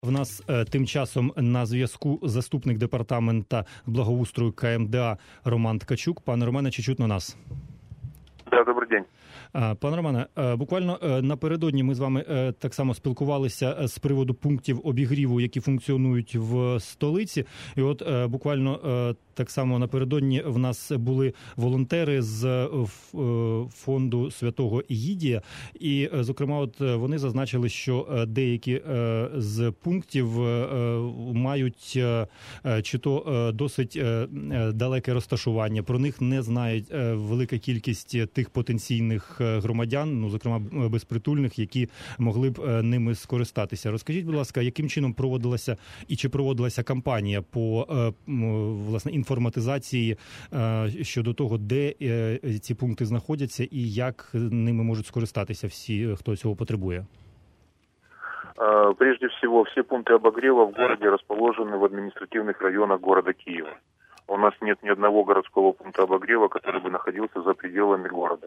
В нас тим часом на зв'язку заступник департамента благоустрою КМДА Роман Ткачук. Пане Романе, чи чутно нас? Да, добрий день. Пане Романе, буквально напередодні ми з вами так само спілкувалися з приводу пунктів обігріву, які функціонують в столиці. І от буквально так само напередодні в нас були волонтери з фонду Святого Ігідія. І, зокрема, от вони зазначили, що деякі з пунктів мають чи то досить далеке розташування. Про них не знають велика кількість тих потенційних громадян, ну, зокрема, безпритульних, які могли б ними скористатися. Розкажіть, будь ласка, яким чином проводилася і чи проводилася кампанія по, власне, інформатизації щодо того, де ці пункти знаходяться і як ними можуть скористатися всі, хто цього потребує? Прежде всего, все пункты обогрева в городе расположены в административных районах города Киева. У нас нет ни одного городского пункта обогрева, который бы находился за пределами города.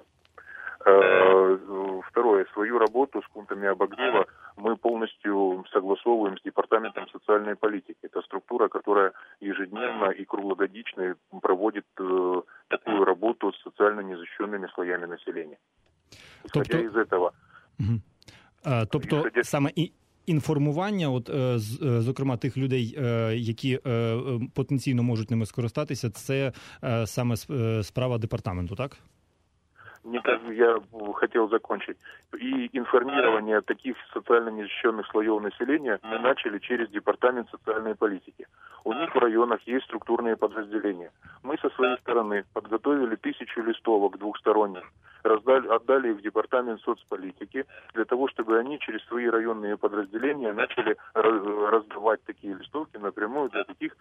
Второе. Свою работу с пунктами обогрева мы полностью согласовываем с Департаментом социальной политики. Это структура, которая ежедневно и круглогодично проводит такую работу с социально незащищенными слоями населения. Исходя из этого... Тобто саме інформування, от, зокрема, тих людей, які потенційно можуть ними скористатися, це саме справа департаменту, так? Я хотел закончить. И информирование таких социально незащищенных слоев населения мы начали через Департамент социальной политики. У них в районах есть структурные подразделения. Мы со своей стороны подготовили 1000 листовок двухсторонних, отдали их в Департамент соцполитики для того, чтобы они через свои районные подразделения начали раздавать такие листовки напрямую для таких,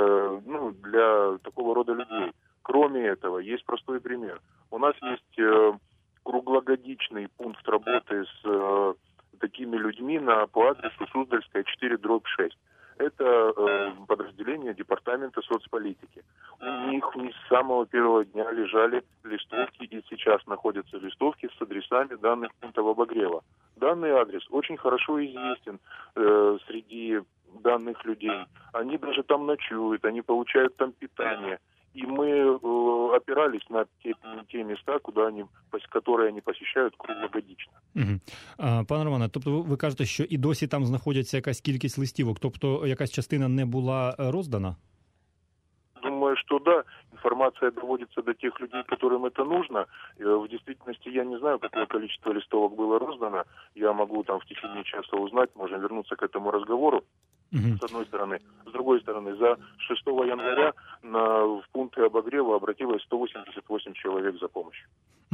для такого рода людей. Кроме этого, есть простой пример. У нас есть круглогодичный пункт работы с такими людьми по адресу Суздальская, 4/6. Это подразделение Департамента соцполитики. У них с самого первого дня лежали листовки, и сейчас находятся листовки с адресами данных пунктов обогрева. Данный адрес очень хорошо известен среди данных людей. Они даже там ночуют, они получают там питание. И мы опирались на те места, которые они посещают круглогодично. Пане Романе, тобто ви кажете, що і досі там знаходяться якась кількість листівок, тобто якась частина не була роздана? Думаю, что да. Информация доводится до тех людей, которым это нужно. В действительности я не знаю, какое количество листовок было роздано. Я могу там в течение часа узнать, можно вернуться к этому разговору. С одной стороны. С другой стороны, за 6 января в пункты обогрева обратилось 188 человек за помощью.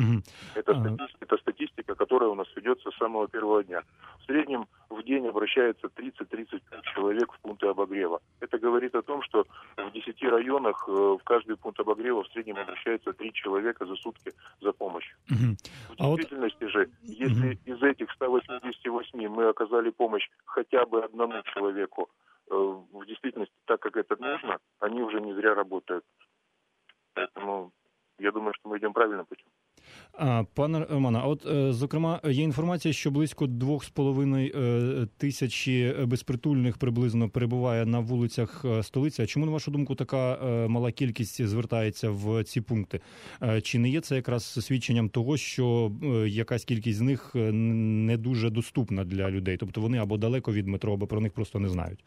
Это статистика, которая у нас ведется с самого первого дня. В среднем в день обращается 30-35 человек в пункты обогрева. Это говорит о том, что в 10 районах в каждый пункт обогрева в среднем обращается 3 человека за сутки за помощью. В действительности же, если из этих 188 мы оказали помощь хотя бы одному человеку, в действительности, так как это нужно, они уже не зря работают. Поэтому я думаю, что мы идем правильным путем. Пане Романе, от, зокрема, є інформація, що близько 2,5 тисячі безпритульних приблизно перебуває на вулицях столиці. А чому, на вашу думку, така мала кількість звертається в ці пункти? Чи не є це якраз свідченням того, що якась кількість з них не дуже доступна для людей? Тобто вони або далеко від метро, або про них просто не знають?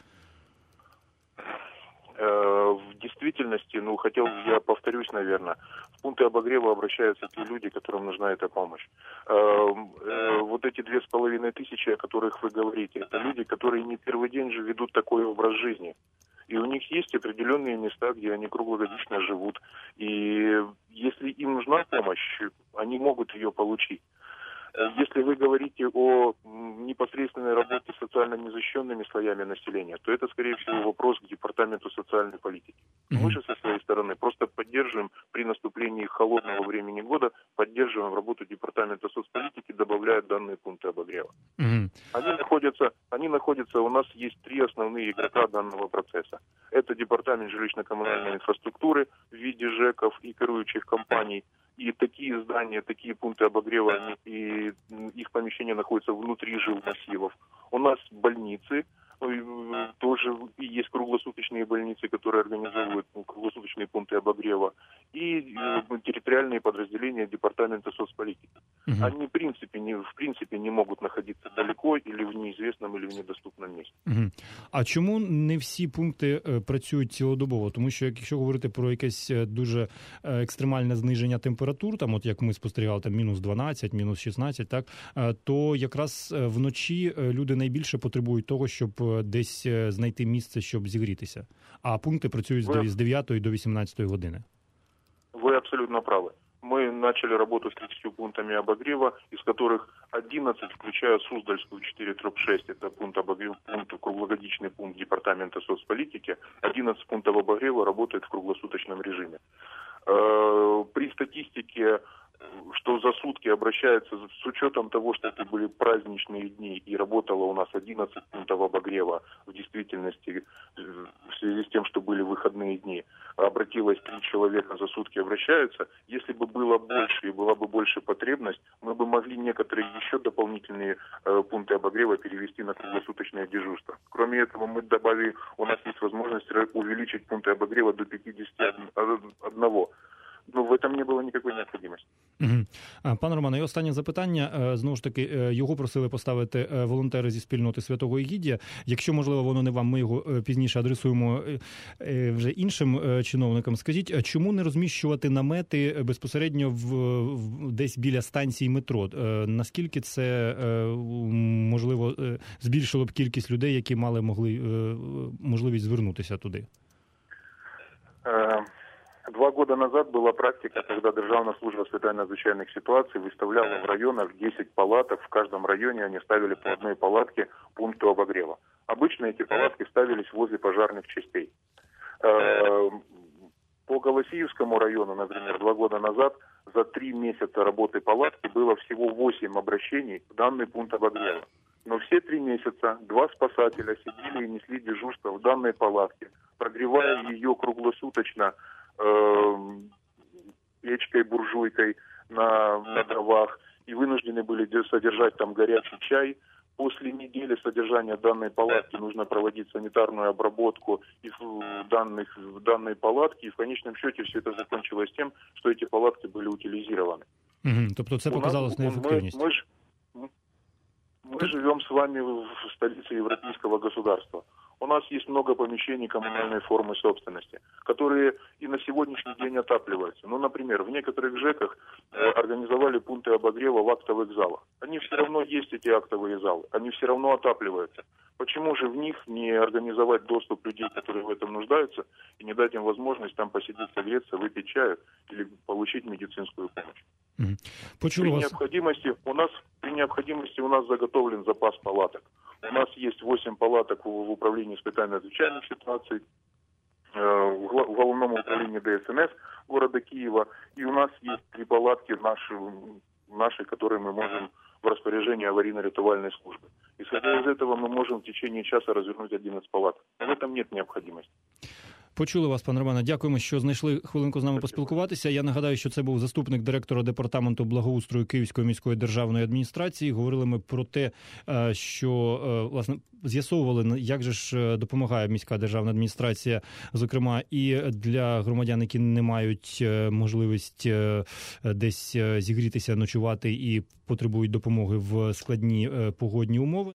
В действительности, я повторюсь, наверное, в пункты обогрева обращаются те люди, которым нужна эта помощь. Вот эти 2500, о которых вы говорите, это люди, которые не первый день же ведут такой образ жизни. И у них есть определенные места, где они круглогодично живут. И если им нужна помощь, они могут ее получить. Если вы говорите о непосредственной работе с социально незащищенными слоями населения, то это, скорее всего, вопрос к Департаменту социальной политики. Мы же со своей стороны просто поддерживаем при наступлении холодного времени года, поддерживаем работу Департамента соцполитики, добавляя данные пункты обогрева. Они находятся, у нас есть 3 основные игрока данного процесса. Это Департамент жилищно-коммунальной инфраструктуры в виде ЖЭКов и керующих компаний. И такие здания, такие пункты обогрева, и их помещения находятся внутри жилмассивов. У нас больницы, тоже есть круглосуточные больницы, которые организовывают круглосуточные пункты обогрева, и территориальные подразделения департамента соцполитики. Они в принципе не могут находиться далеко или в неизвестном, или в недоступном месте. А чому не всі пункти працюють цілодобово? Тому що якщо говорити про якесь дуже екстремальне зниження температур, там от як ми спостерігали, там мінус 12, мінус 16, так, то якраз вночі люди найбільше потребують того, щоб десь знайти місце, щоб зігрітися. А пункти працюють з 9 до 18 години. Вы абсолютно правы. Мы начали работу с 30 пунктами обогрева, из которых 11, включая Суздальскую 4/6, это пункт обогрева, круглогодичный пункт департамента соцполитики, 11 пунктов обогрева работает в круглосуточном режиме. При статистике, что за сутки обращается, с учетом того, что это были праздничные дни и работало у нас 11 пунктов обогрева, в действительности, в связи с тем, что были выходные дни, обратилось 3 человека за сутки обращаются. Если бы было больше и была бы больше потребность, мы бы могли некоторые еще дополнительные пункты обогрева перевести на круглосуточное дежурство. Кроме этого, мы добавили, у нас есть возможность увеличить пункты обогрева до 51. Ну, в этом не було ніякої необхідності. Пане Романе, і останнє запитання. Знову ж таки, його просили поставити волонтери зі спільноти Святого Егідія. Якщо, можливо, воно не вам, ми його пізніше адресуємо вже іншим чиновникам. Скажіть, чому не розміщувати намети безпосередньо десь біля станції метро? Наскільки це, можливо, збільшило б кількість людей, які могли можливість звернутися туди? 2 года назад была практика, когда Державна служба з питань надзвичайних ситуацій выставляла в районах 10 палаток, в каждом районе они ставили по одной палатке пункту обогрева. Обычно эти палатки ставились возле пожарных частей. По Голосиевскому району, например, 2 года назад за 3 месяца работы палатки было всего 8 обращений в данный пункт обогрева. Но все 3 месяца 2 спасателя сидели и несли дежурство в данной палатке, прогревая ее круглосуточно печкой-буржуйкой на дровах, и вынуждены были содержать там горячий чай. После недели содержания данной палатки нужно проводить санитарную обработку и в данной палатке, и в конечном счете все это закончилось тем, что эти палатки были утилизированы. Тобто це показалось неефективність? Мы живем с вами в столице европейского государства. У нас есть много помещений коммунальной формы собственности, которые и на сегодняшний день отапливаются. Ну, например, в некоторых ЖЭКах организовали пункты обогрева в актовых залах. Они все равно есть, эти актовые залы, они все равно отапливаются. Почему же в них не организовать доступ людей, которые в этом нуждаются, и не дать им возможность там посидеть, согреться, выпить чаю или получить медицинскую помощь? При необходимости у нас заготовлен запас палаток. У нас есть 8 палаток в управлении с питанием надзвичайных ситуаций, в Головном управлении ДСНС города Киева, и у нас есть 3 палатки наши, которые мы можем в распоряжении аварийно-рятувальной службы. Исходя из этого, мы можем в течение часа развернуть 11 палаток. В этом нет необходимости. Почули вас, пане Романе. Дякуємо, що знайшли хвилинку з нами поспілкуватися. Я нагадаю, що це був заступник директора департаменту благоустрою Київської міської державної адміністрації. Говорили ми про те, що, власне, з'ясовували, як же ж допомагає міська державна адміністрація, зокрема, і для громадян, які не мають можливість десь зігрітися, ночувати і потребують допомоги в складні погодні умови.